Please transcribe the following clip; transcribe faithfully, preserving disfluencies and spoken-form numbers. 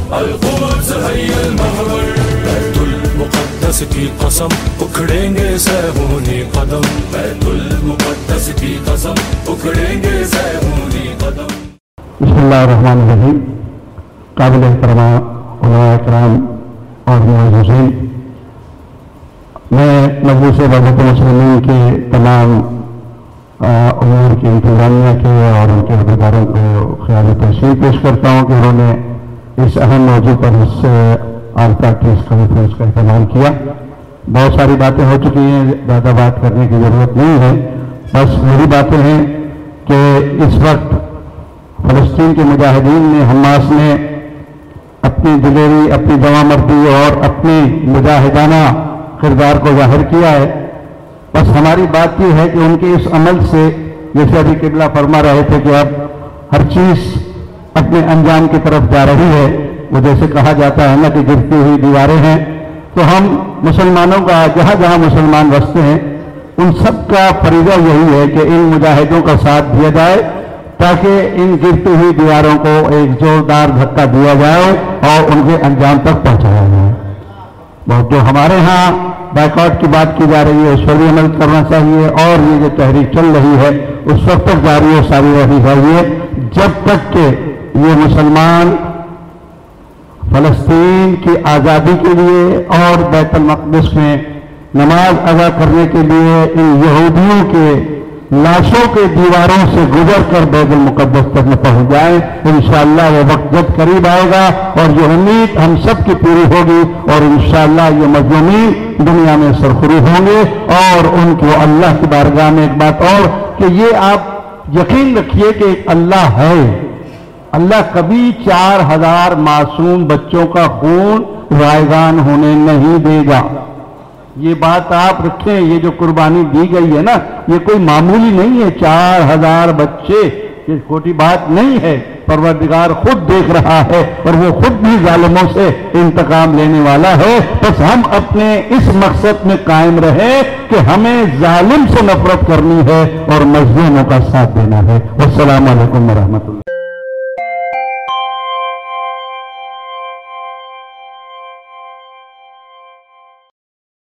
القدس حی المحور بیت المقدس کی قسم اکھڑیں گے صہیونی قدم بیت المقدس کی قسم اکھڑیں گے صہیونی قدم. بسم اللہ الرحمن الرحیم. قابل احترام علماء اکرام اور معززین، میں مجلس وحدت المسلمین کے تمام امور کی انتظامیہ کے اور ان کے عہدیداروں کو خیال تحسین پیش کرتا ہوں کہ انہوں نے اس اہم موضوع پر اس آلتا پریس کانفرنس کا اہتمام کیا. بہت ساری باتیں ہو چکی ہیں، زیادہ بات کرنے کی ضرورت نہیں ہے. بس میری باتیں ہیں کہ اس وقت فلسطین کے مجاہدین نے، حماس نے اپنی دلیری، اپنی جوانمردی اور اپنی مجاہدانہ کردار کو ظاہر کیا ہے. بس ہماری بات یہ ہے کہ ان کے اس عمل سے، جیسے ابھی قبلہ فرما رہے تھے کہ اب ہر چیز اپنے انجام کی طرف جا رہی ہے، وہ جیسے کہا جاتا ہے نا کہ گرتی ہوئی دیواریں ہیں، تو ہم مسلمانوں کا جہاں جہاں مسلمان بستے ہیں ان سب کا فریضہ یہی ہے کہ ان مجاہدوں کا ساتھ دیا جائے تاکہ ان گرتی ہوئی دیواروں کو ایک زوردار دھکا دیا جائے اور ان کے انجام تک پہنچایا جائے. بہت جو ہمارے ہاں بائیکاٹ کی بات کی جا رہی ہے اس پر بھی عمل کرنا چاہیے، اور یہ جو تحریک چل رہی ہے اس وقت تک جاری اور ساری رہنی چاہیے جب تک کہ یہ مسلمان فلسطین کی آزادی کے لیے اور بیت المقدس میں نماز ادا کرنے کے لیے ان یہودیوں کے لاشوں کے دیواروں سے گزر کر بیت المقدس تک نہ پہنچ جائیں. انشاءاللہ وہ وقت جب قریب آئے گا اور یہ امید ہم سب کی پوری ہوگی، اور انشاءاللہ یہ مظلومین دنیا میں سرخرو ہوں گے. اور ان کو اللہ کی بارگاہ میں ایک بات اور کہ یہ آپ یقین رکھیے کہ ایک اللہ ہے. اللہ کبھی چار ہزار معصوم بچوں کا خون رائگان ہونے نہیں دے گا. یہ بات آپ رکھیں. یہ جو قربانی دی گئی ہے نا، یہ کوئی معمولی نہیں ہے. چار ہزار بچے، یہ چھوٹی بات نہیں ہے. پروردگار خود دیکھ رہا ہے اور وہ خود بھی ظالموں سے انتقام لینے والا ہے. بس ہم اپنے اس مقصد میں قائم رہیں کہ ہمیں ظالم سے نفرت کرنی ہے اور مظلوموں کا ساتھ دینا ہے. والسلام علیکم ورحمۃ اللہ.